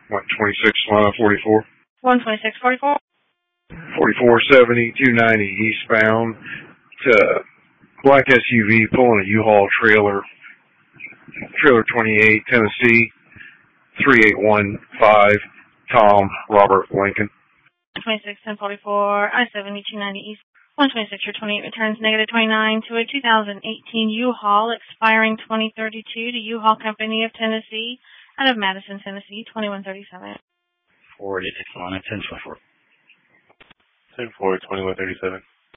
line 44. 12644. 4470, 290 eastbound. To black SUV pulling a U-Haul trailer 28, Tennessee, 3815, Tom Robert Lincoln. 261044, I-70, 290 east. 126 or 28 returns -29 to a 2018 U-Haul expiring 2032 to U-Haul Company of Tennessee out of Madison, Tennessee, 2137. 486 line 1024. 10-4, 2137.